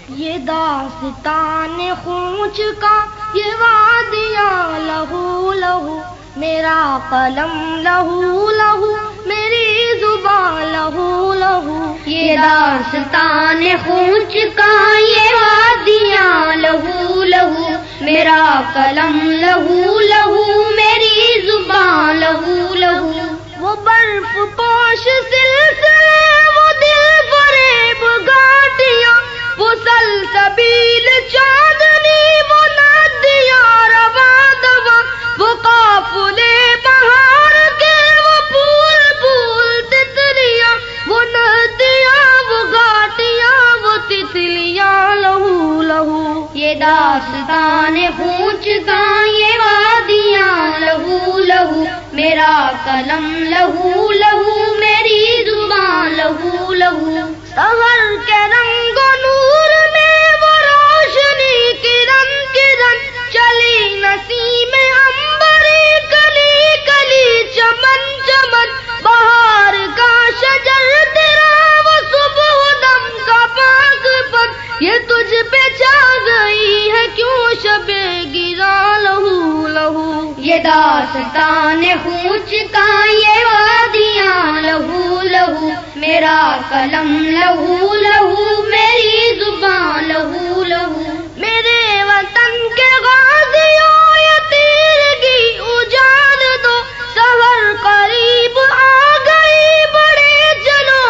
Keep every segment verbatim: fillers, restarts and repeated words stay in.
یہ داستان خونچ کا یہ وادیاں لہو لہو، میرا قلم لہو لہو، میری زبان لہو لہو. یہ داستان خونچ کا یہ وادیاں لہو لہو، میرا قلم لہو لہو، میری زبان لہو لہو. وہ برف پوش سلسلے، وہ دل فریب گھاٹیاں، وہ سلسبیل چاندنی، وہ ندیاں رواں دواں، وہ قافلے بہار کے، وہ پھول پھول تتلیاں، وہ ندیاں وہ گھاٹیاں وہ تتلیاں لہو لہو. یہ داستان خونچ کا یہ وادیاں لہو لہو، میرا قلم لہو لہو، میری زبان لہو لہو. سحر کے رنگ و نور میں وہ روشنی کرن کرن، چلی نسیم عنبری کلی کلی چمن چمن، بہار کا شجر تیرا وہ صبح دم کا پاک پن، یہ تجھ پہ چھا گئی ہے کیوں شب گراں لہو لہو. یہ داستان خونچ کا یہ وادیاں لہو لہو، میرا قلم لہو لہو، میری زبان لہو لہو. میرے وطن کے غازیوں یہ تیرگی اجال دو، سحر قریب آ گئی، بڑے چلو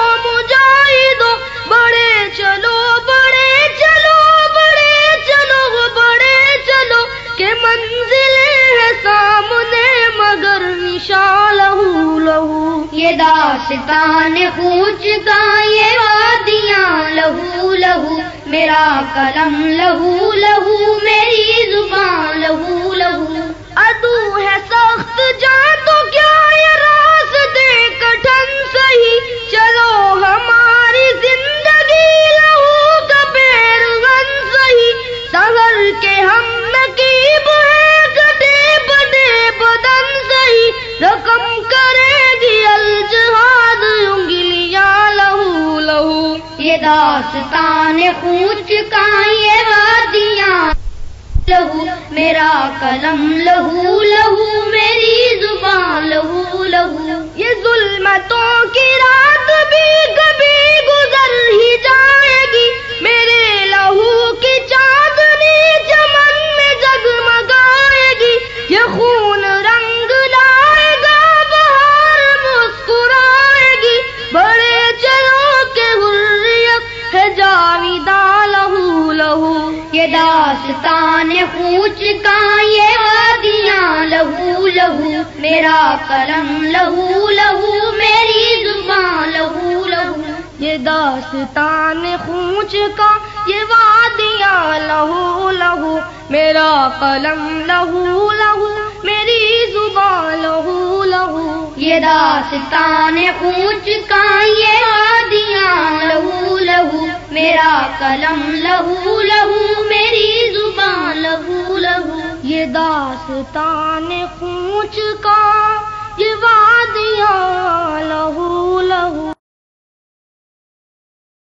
مجاہدو، بڑے چلو بڑے چلو بڑے چلو بڑے چلو، کہ منزلیں ہے سامنے مگر نشاں لہو لہو. یہ داستان خونچ کا یہ وادیاں لہو لہو، میرا قلم لہو لہو، میری زبان لہو لہو. عدو ہے سخت جاں تو کیا یہ راستے کٹھن سہی، چلو ہماری زندگی لہو کا پیرہن سہی، سحر کے ہم نقیب ہیں کٹے بڑے بدن سہی، رقم کرے گی الجہاد انگلیاں لہو لہو. یہ داستان خونچ کا یہ وادیاں لہو، میرا قلم لہو لہو، میری زبان لہو لہو. یہ ظلمتوں کی رات بھی کبھی گزر ہی جائے گی، میرے لہو کی چاندنی چمن میں جگمگائے گی، یہ خون رنگ لائے گا بہار مسکرائے گی، بڑے چلو کہ حریت ہے جاویداں لہو لہو. یہ داستان خونچ کا یہ وادیاں لہو لہو، میرا قلم لہو لہو، میری زبان لہو لہو. یہ داستان خونچ کا یہ وادیاں لہو لہو، میرا قلم لہو لہو، میری زبان لہو لہو. یہ داستان خونچ کا یہ وادیاں لہو لہو، میرا قلم لہو لہو، میری زبان لہو لہو. یہ داستان خونچ کا یہ وادیاں لہو لہو.